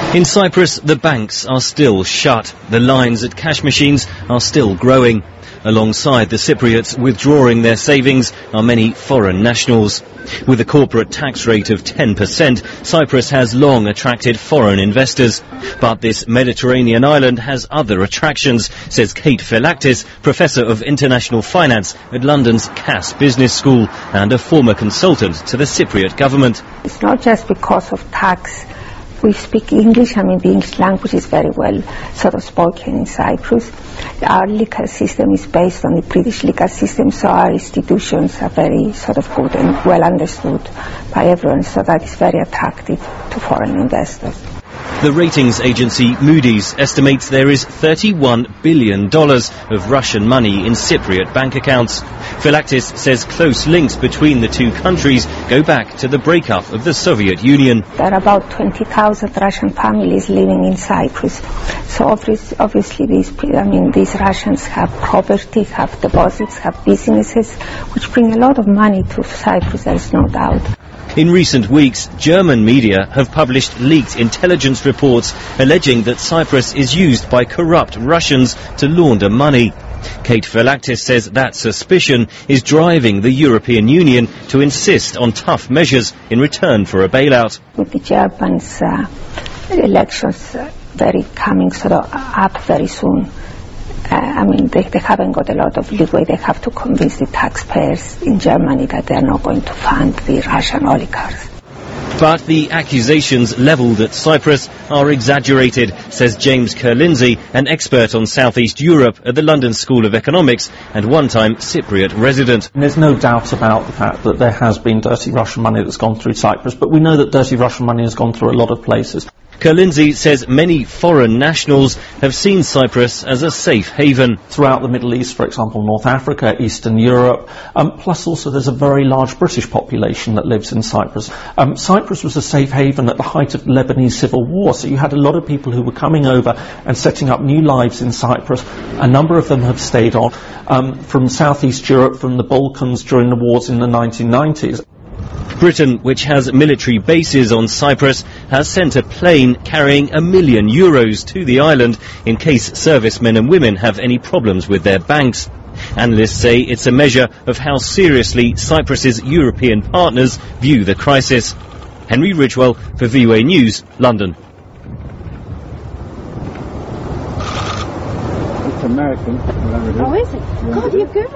In Cyprus, the banks are still shut. The lines at cash machines are still growing. Alongside the Cypriots withdrawing their savings are many foreign nationals. With a corporate tax rate of 10%, Cyprus has long attracted foreign investors. But this Mediterranean island has other attractions, says Kate Phylaktis, Professor of International Finance at London's Cass Business School and a former consultant to the Cypriot government. It's not just because of tax. We speak English. I mean, the English language is very well sort of spoken in Cyprus. Our legal system is based on the British legal system, so our institutions are very sort of good and well understood by everyone, so that is very attractive to foreign investors. The ratings agency Moody's estimates there is $31 billion of Russian money in Cypriot bank accounts. Phylaktis says close links between the two countries go back to the breakup of the Soviet Union. There are about 20,000 Russian families living in Cyprus. So obviously these Russians have property, have deposits, have businesses, which bring a lot of money to Cyprus, there is no doubt. In recent weeks, German media have published leaked intelligence reports alleging that Cyprus is used by corrupt Russians to launder money. Kate Phylaktis says that suspicion is driving the European Union to insist on tough measures in return for a bailout. With the Germans' elections coming sort of up very soon, they haven't got a lot of leeway. They have to convince the taxpayers in Germany that they are not going to fund the Russian oligarchs. But the accusations levelled at Cyprus are exaggerated, says James Kerr-Lindsay, an expert on Southeast Europe at the London School of Economics and one-time Cypriot resident. There's no doubt about the fact that there has been dirty Russian money that's gone through Cyprus, but we know that dirty Russian money has gone through a lot of places. Kerr-Lindsay says many foreign nationals have seen Cyprus as a safe haven. Throughout the Middle East, for example, North Africa, Eastern Europe, plus also there's a very large British population that lives in Cyprus. Cyprus was a safe haven at the height of the Lebanese civil war, so you had a lot of people who were coming over and setting up new lives in Cyprus. A number of them have stayed on from Southeast Europe, from the Balkans during the wars in the 1990s. Britain, which has military bases on Cyprus, has sent a plane carrying €1 million to the island in case servicemen and women have any problems with their banks. Analysts say it's a measure of how seriously Cyprus's European partners view the crisis. Henry Ridgewell for VOA News, London. It's American. Oh, is it? God, you're good.